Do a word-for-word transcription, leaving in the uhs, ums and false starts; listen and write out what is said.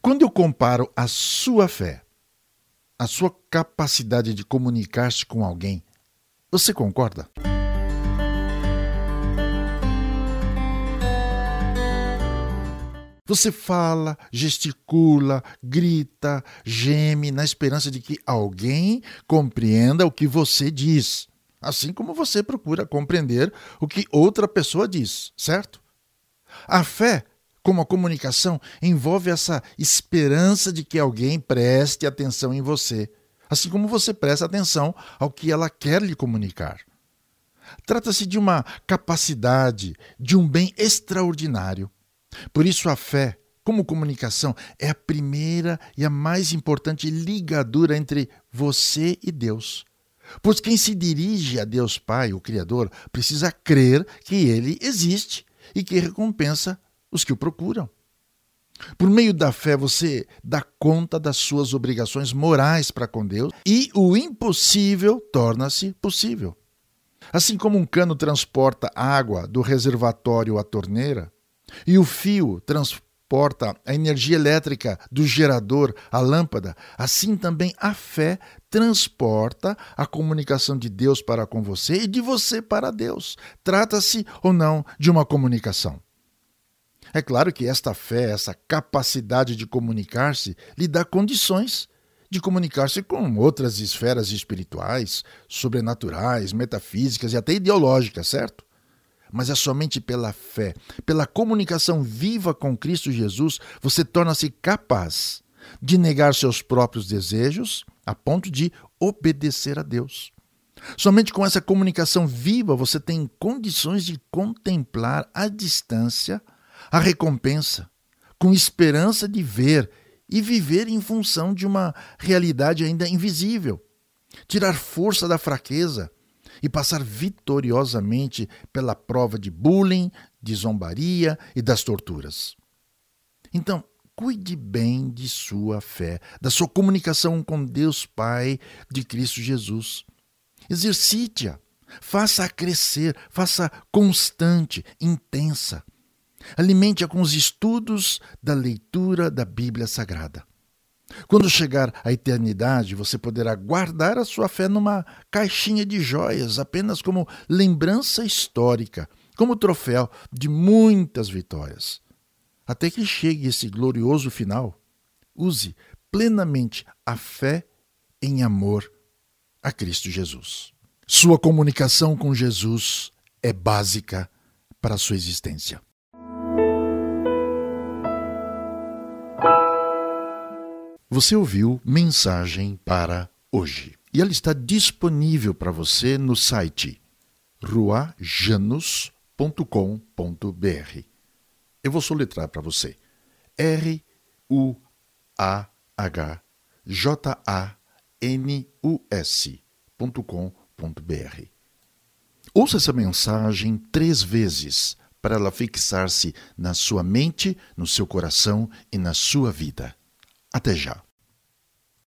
Quando eu comparo a sua fé, a sua capacidade de comunicar-se com alguém, você concorda? Você fala, gesticula, grita, geme na esperança de que alguém compreenda o que você diz, assim como você procura compreender o que outra pessoa diz, certo? A fé, como a comunicação, envolve essa esperança de que alguém preste atenção em você, assim como você presta atenção ao que ela quer lhe comunicar. Trata-se de uma capacidade, de um bem extraordinário. Por isso a fé, como comunicação, é a primeira e a mais importante ligadura entre você e Deus. Pois quem se dirige a Deus Pai, o Criador, precisa crer que Ele existe e que recompensa os que o procuram. Por meio da fé, você dá conta das suas obrigações morais para com Deus e o impossível torna-se possível. Assim como um cano transporta água do reservatório à torneira, e o fio transporta a energia elétrica do gerador à lâmpada, assim também a fé transporta a comunicação de Deus para com você e de você para Deus. Trata-se ou não de uma comunicação. É claro que esta fé, essa capacidade de comunicar-se, lhe dá condições de comunicar-se com outras esferas espirituais, sobrenaturais, metafísicas e até ideológicas, certo? Mas é somente pela fé, pela comunicação viva com Cristo Jesus, você torna-se capaz de negar seus próprios desejos a ponto de obedecer a Deus. Somente com essa comunicação viva você tem condições de contemplar à distância a recompensa, com esperança de ver e viver em função de uma realidade ainda invisível, tirar força da fraqueza e passar vitoriosamente pela prova de bullying, de zombaria e das torturas. Então, cuide bem de sua fé, da sua comunicação com Deus Pai de Cristo Jesus. Exercite-a, faça-a crescer, faça constante, intensa. Alimente-a com os estudos da leitura da Bíblia Sagrada. Quando chegar à eternidade, você poderá guardar a sua fé numa caixinha de joias, apenas como lembrança histórica, como troféu de muitas vitórias. Até que chegue esse glorioso final, use plenamente a fé em amor a Cristo Jesus. Sua comunicação com Jesus é básica para a sua existência. Você ouviu Mensagem para Hoje. E ela está disponível para você no site rua janus ponto com ponto b r. Eu vou soletrar para você. R U A H J A N U S ponto com ponto b r. Ouça essa mensagem três vezes para ela fixar-se na sua mente, no seu coração e na sua vida. Até já.